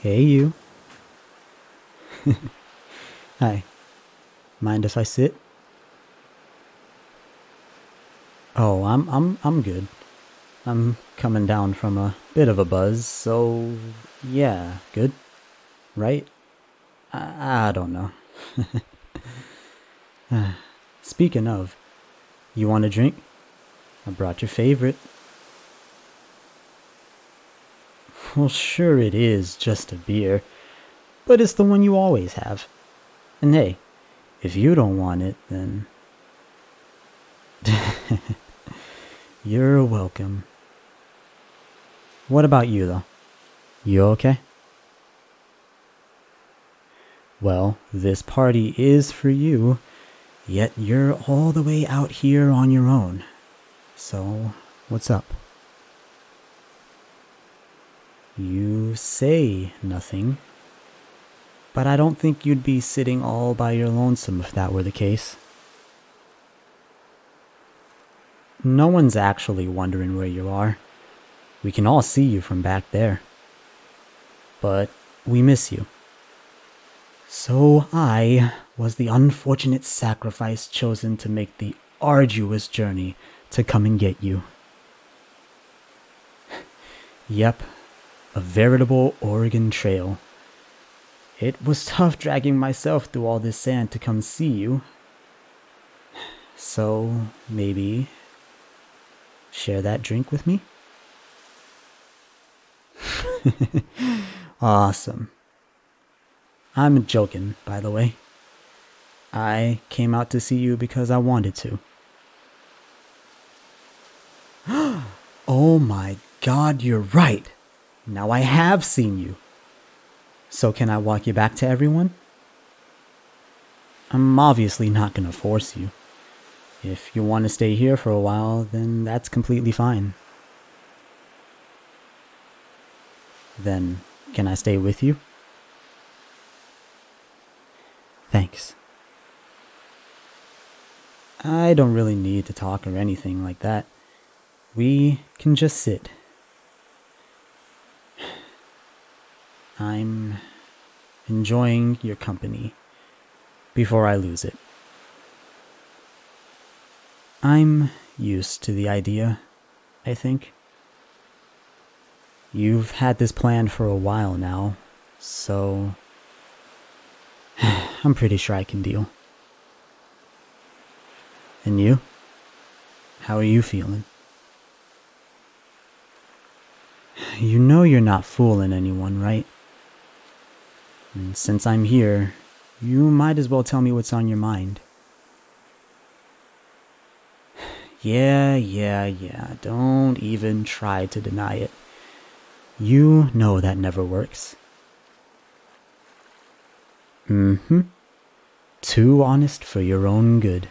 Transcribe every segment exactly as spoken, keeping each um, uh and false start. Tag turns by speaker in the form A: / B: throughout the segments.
A: Hey, you. Hi. Mind if I sit? Oh, I'm I'm I'm good. I'm coming down from a bit of a buzz, so yeah, good, right? I, I don't know. Speaking of, you want a drink? I brought your favorite. Well, sure it is just a beer, but it's the one you always have. And hey, if you don't want it, then you're welcome. What about you, though? You okay? Well, this party is for you, yet you're all the way out here on your own. So, what's up? You say nothing, but I don't think you'd be sitting all by your lonesome if that were the case. No one's actually wondering where you are. We can all see you from back there. But we miss you. So I was the unfortunate sacrifice chosen to make the arduous journey to come and get you. Yep, a veritable Oregon Trail. It was tough dragging myself through all this sand to come see you. So maybe share that drink with me? Awesome. I'm joking, by the way. I came out to see you because I wanted to. Oh my god, you're right. Now I have seen you. So can I walk you back to everyone? I'm obviously not gonna force you. If you want to stay here for a while, then that's completely fine. Then, can I stay with you? Thanks. I don't really need to talk or anything like that. We can just sit. I'm enjoying your company before I lose it. I'm used to the idea, I think. You've had this plan for a while now, so I'm pretty sure I can deal. And you? How are you feeling? You know you're not fooling anyone, right? And since I'm here, you might as well tell me what's on your mind. Yeah, yeah, yeah, don't even try to deny it. You know that never works. Mm-hmm. Too honest for your own good.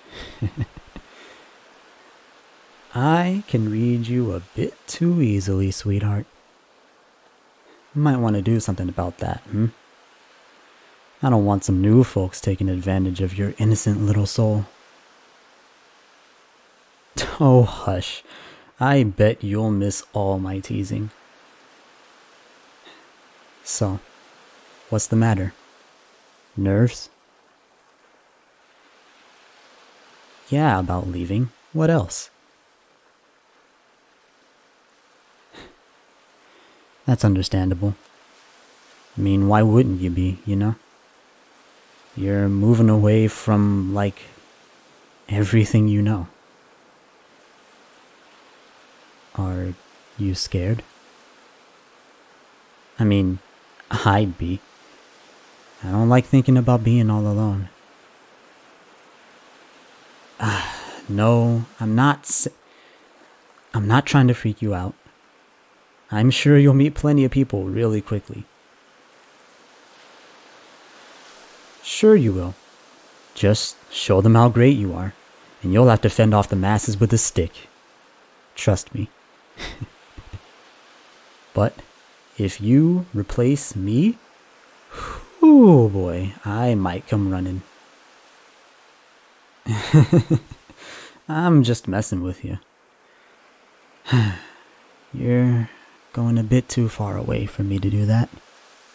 A: I can read you a bit too easily, sweetheart. Might want to do something about that, hmm? I don't want some new folks taking advantage of your innocent little soul. Oh, hush. I bet you'll miss all my teasing. So, what's the matter? Nerves? Yeah, about leaving. What else? That's understandable. I mean, why wouldn't you be, you know? You're moving away from, like, everything you know. Are you scared? I mean, I'd be. I don't like thinking about being all alone. Ah, no, I'm not. S- I'm not trying to freak you out. I'm sure you'll meet plenty of people really quickly. Sure you will. Just show them how great you are, and you'll have to fend off the masses with a stick. Trust me. But if you replace me, oh boy, I might come running. I'm just messing with you. You're going a bit too far away for me to do that.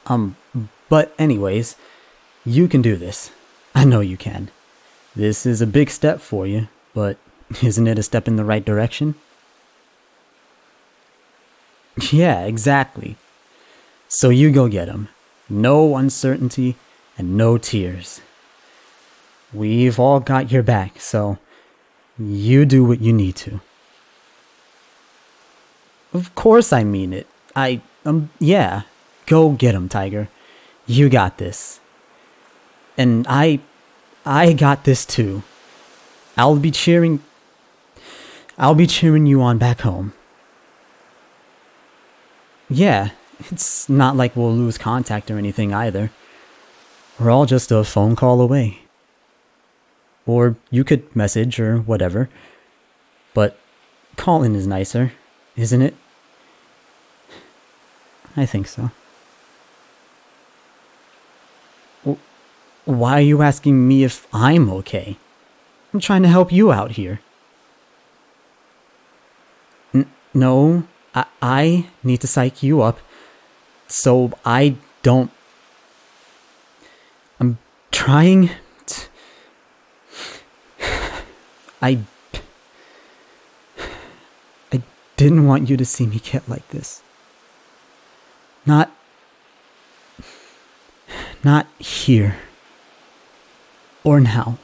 A: Um, but anyways, you can do this. I know you can. This is a big step for you, but isn't it a step in the right direction? Yeah, exactly. So you go get him. No uncertainty and no tears. We've all got your back, so you do what you need to. Of course I mean it. I, um, yeah. Go get him, Tiger. You got this. And I, I got this too. I'll be cheering, I'll be cheering you on back home. Yeah, it's not like we'll lose contact or anything either. We're all just a phone call away. Or you could message or whatever. But calling is nicer, isn't it? I think so. W- Why are you asking me if I'm okay? I'm trying to help you out here. N- no, I-, I need to psych you up so I don't... I'm trying to... I... I didn't want you to see me get like this. Not... Not here. Or now.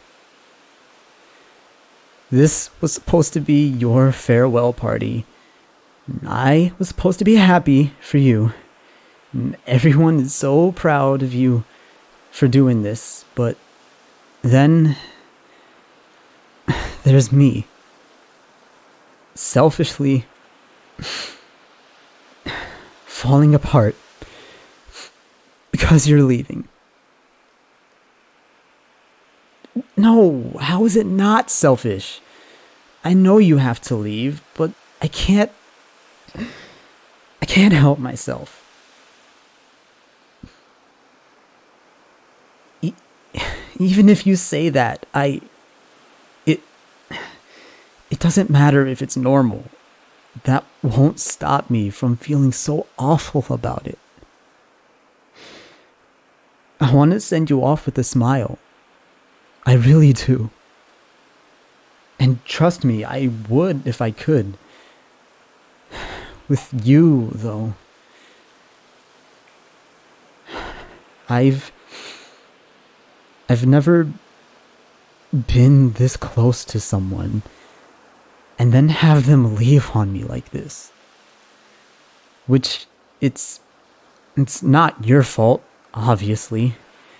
A: This was supposed to be your farewell party. I was supposed to be happy for you. And everyone is so proud of you for doing this, but then there's me. Selfishly falling apart because you're leaving. No, how is it not selfish? I know you have to leave, but I can't... I can't help myself. E- even if you say that, I... It... It doesn't matter if it's normal. That won't stop me from feeling so awful about it. I want to send you off with a smile. I really do. And trust me, I would if I could. With you, though. I've... I've never been this close to someone and then have them leave on me like this. Which, it's... It's not your fault, obviously.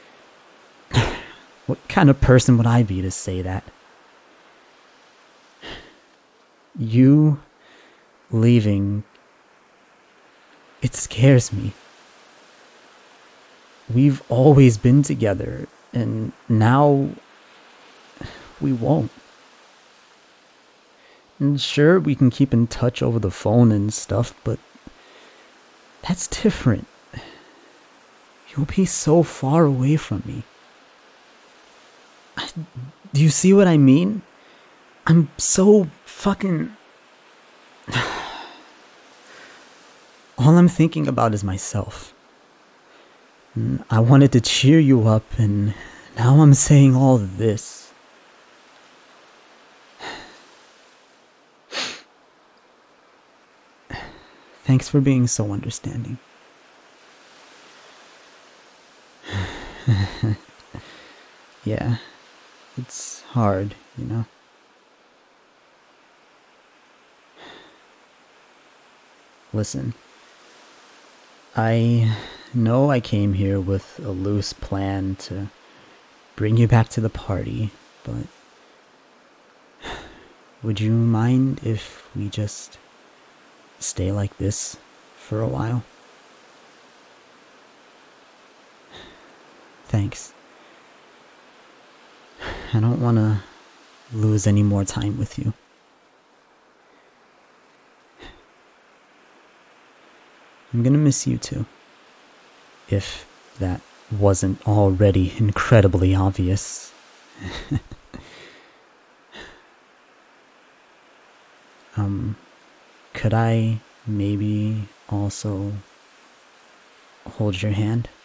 A: What kind of person would I be to say that? You leaving, it scares me. We've always been together, and now we won't. And sure, we can keep in touch over the phone and stuff, but that's different. You'll be so far away from me. Do you see what I mean? I'm so fucking... All I'm thinking about is myself. And I wanted to cheer you up, and now I'm saying all of this. Thanks for being so understanding. Yeah, it's hard, you know. Listen, I know I came here with a loose plan to bring you back to the party, but would you mind if we just stay like this for a while? Thanks. I don't want to lose any more time with you. I'm gonna miss you too. If that wasn't already incredibly obvious. um, could I maybe also hold your hand?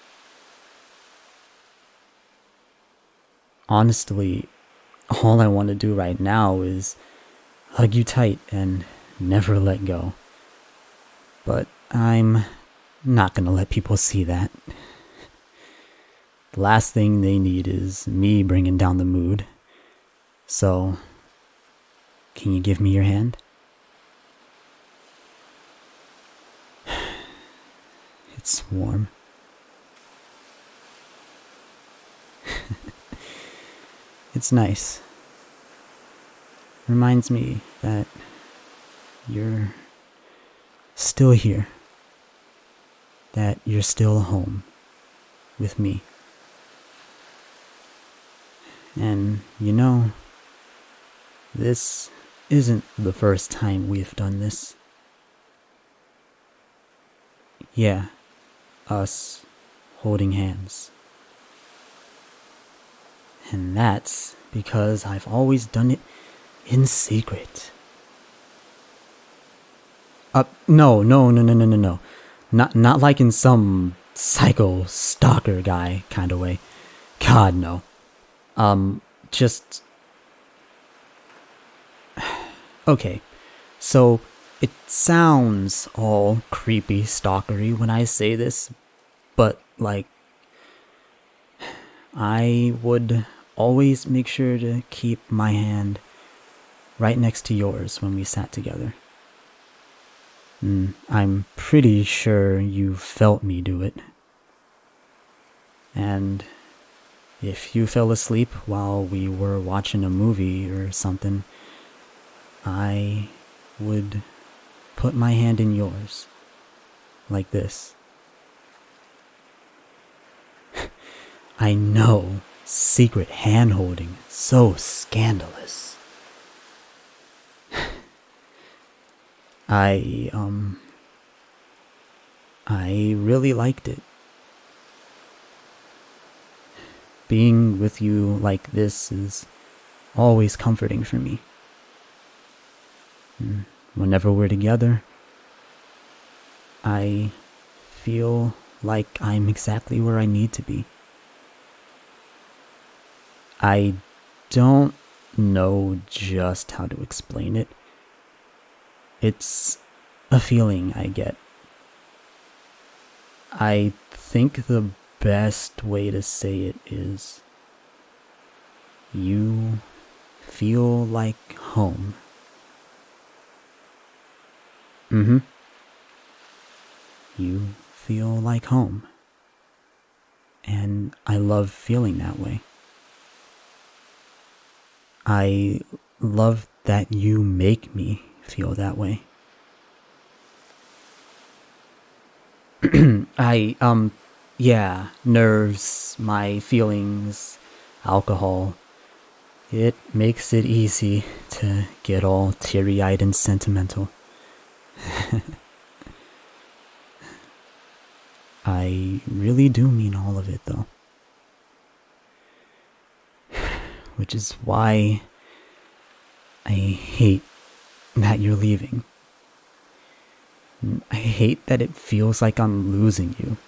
A: Honestly, all I want to do right now is hug you tight and never let go. But I'm not gonna let people see that. The last thing they need is me bringing down the mood. So, can you give me your hand? It's warm. It's nice. Reminds me that you're still here. That you're still home with me. And you know, this isn't the first time we've done this. Yeah, us holding hands. And that's because I've always done it in secret. Uh, no, no, no, no, no, no, no. Not, not like in some psycho stalker guy kind of way. God, no. Um, just... Okay, so it sounds all creepy stalkery when I say this, but like, I would always make sure to keep my hand right next to yours when we sat together. Mm, I'm pretty sure you felt me do it. And if you fell asleep while we were watching a movie or something, I would put my hand in yours, like this. I know, secret hand-holding, so scandalous. I, um, I really liked it. Being with you like this is always comforting for me. Whenever we're together, I feel like I'm exactly where I need to be. I don't know just how to explain it. It's a feeling I get. I think the best way to say it is you feel like home. Mm-hmm. You feel like home. And I love feeling that way. I love that you make me feel that way. I, um, yeah, nerves, my feelings, alcohol. It makes it easy to get all teary-eyed and sentimental. I really do mean all of it, though. Which is why I hate that you're leaving. I hate that it feels like I'm losing you.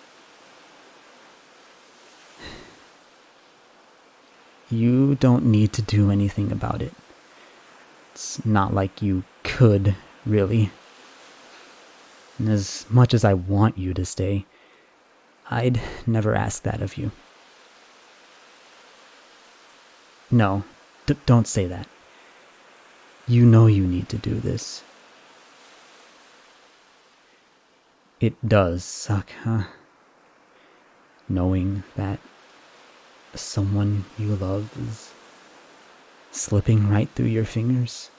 A: You don't need to do anything about it. It's not like you could, really. And as much as I want you to stay, I'd never ask that of you. No, d- don't say that. You know you need to do this. It does suck, huh? Knowing that someone you love is slipping right through your fingers.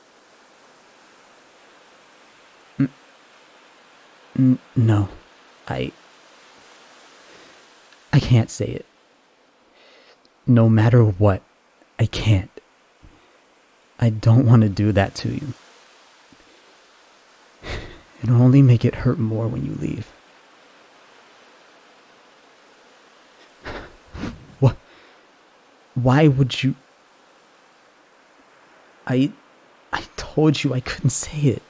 A: N- n- no, I... I can't say it. No matter what, I can't. I don't want to do that to you. It'll only make it hurt more when you leave. What? Why would you... I... I told you I couldn't say it.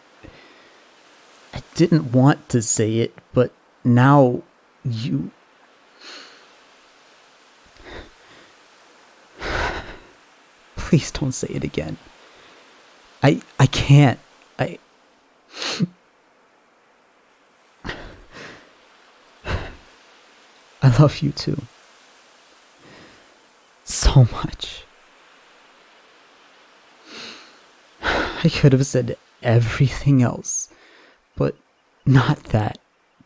A: I didn't want to say it, but now you... Please don't say it again. I I can't. I I love you too. So much. I could have said everything else, but not that.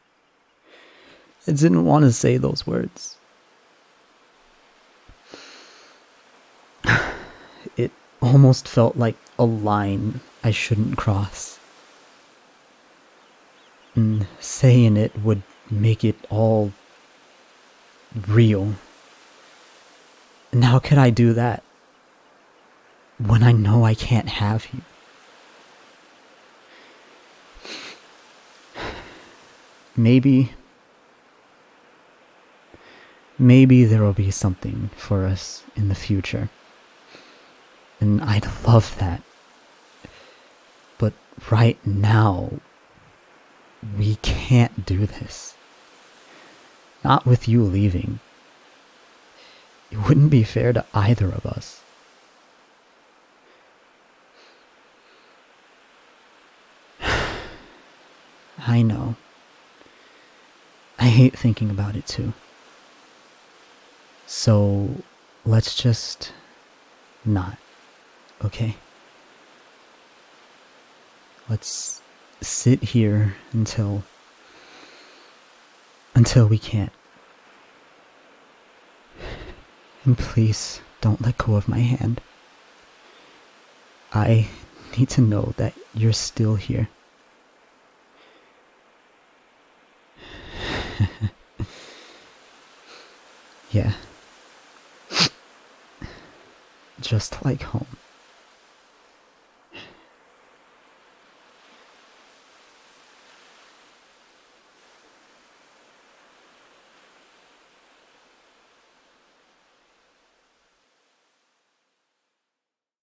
A: I didn't want to say those words. It almost felt like a line I shouldn't cross. And saying it would make it all real. And how could I do that when I know I can't have you? Maybe, maybe there will be something for us in the future. And I'd love that. But right now, we can't do this. Not with you leaving. It wouldn't be fair to either of us. I know. I hate thinking about it too. So, let's just not, okay? Let's sit here until until we can't. And please don't let go of my hand. I need to know that you're still here. Yeah. Just like home.